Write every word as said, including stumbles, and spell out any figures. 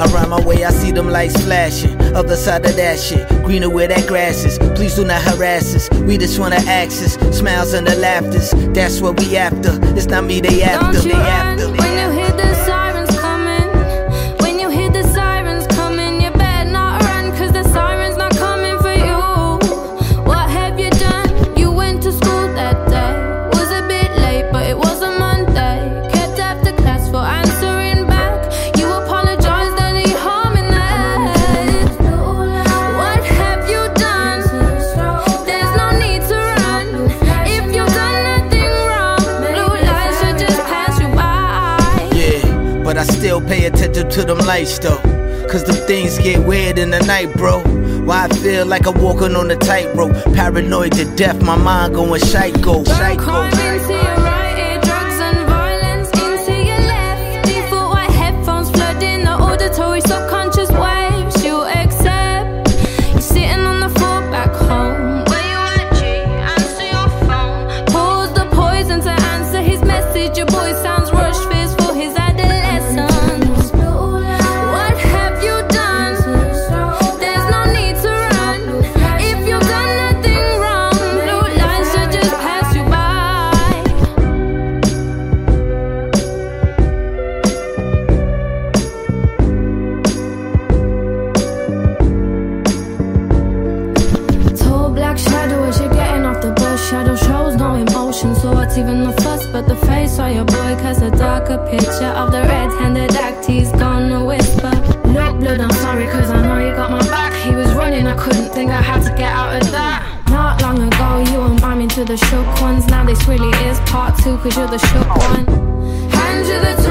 Around my way I see them lights flashing. Other side of that shit, greener where that grass is. Please do not harass us, we just wanna access. Smiles and the laughters, that's what we after. It's not me they after. Don't you they run after. when you hear the sirens coming. When you hear the sirens coming, you better not run, cause the sirens not coming for you. What have you done? You went to school that day. Was a bit late, but it was a Monday. Kept after class for answering back. You apologized, any harm in that? What have you done? There's no need to run. If you've done nothing wrong, blue lights should just pass you by. Yeah, but I still pay attention to them lights though, cause them things get weird in the night, bro. Why I feel like I'm walking on a tightrope. Paranoid to death, my mind going psycho. Don't crime into your right ear, drugs and violence into your left. Default white headphones flooding the auditory subconscious waves you accept. You're sitting on the floor back home. Where you at, G? Answer your phone. Pause the poison to answer his message. Your boy sounds rushed, fears for his adolescence. What have you done? There's no need to run. If you've done nothing wrong, blue lights should just pass you by. Tall black shadow as you're getting off the bus. Shadow shows no emotion, so what's even the fuss? But the face of your boy casts a darker picture of the red-handed act he's gonna whisper. Look, blood, I'm sorry, cause I know you got my back. He was running, I couldn't think I had to get out of that. Not long ago, you were miming to the shook ones. Now this really is part two, cause you're the shook one. Hand you the